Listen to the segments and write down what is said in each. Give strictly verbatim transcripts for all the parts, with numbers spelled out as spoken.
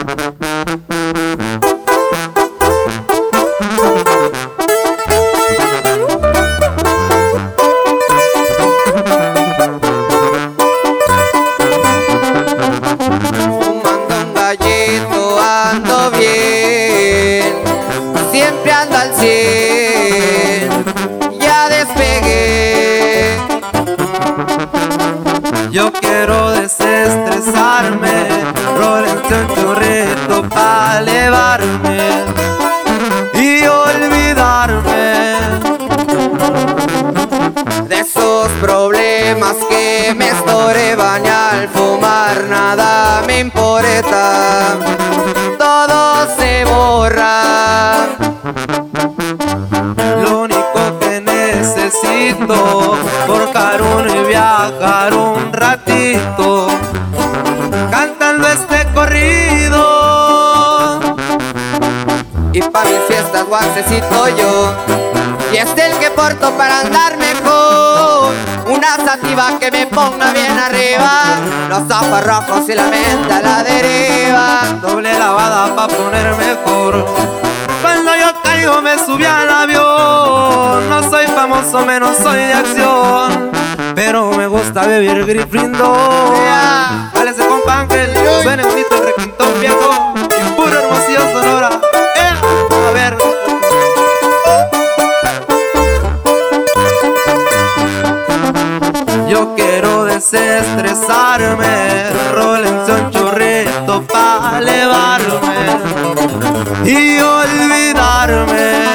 Ando bien, siempre ando al cien, ya despegué. Yo quiero desestresarme, rolarte un churrito pa' elevarme y olvidarme de esos problemas que me estorban y al fumar nada me importa. Todo se borra. Lo único que necesito, forjar uno y viajar un ratito, cantando este corrido. Y pa' mis fiestas guaxecito yo, y es el que porto para andar mejor. Una sativa que me ponga bien arriba, los ojos rojos y la mente a la deriva. Doble lavada pa' poner mejor. Cuando yo caigo me subí al avión. No soy famoso, menos soy de acción, pero me gusta beber Gryffindor. Yeah. Dale ese compa Ángel, suene bonito el requintón viejo y puro Hermosillo, Sonora. Eh, a ver. Yo quiero desestresarme, rólense un churrito pa' elevarme y olvidarme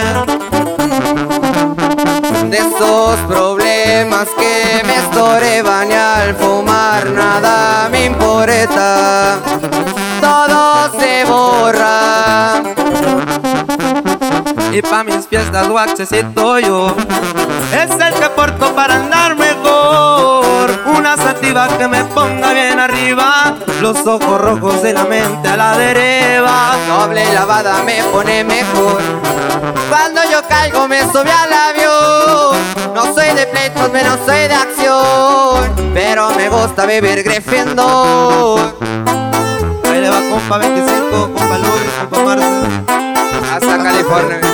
de esos problemas que me estorban y al fumar nada me importa. Todo se borra. Y pa' mis fiestas guachecito yo, es el que porto para andar mejor. Una sativa que me ponga bien arriba, los ojos rojos de la mente a la deriva. Doble lavada me pone mejor. Cuando yo caigo me sube al avión. No soy de pleitos, menos soy de acción, pero me gusta beber Gryffindor. Ahí le va compa veinticinco, compa Luis, compa Marzo, hasta California.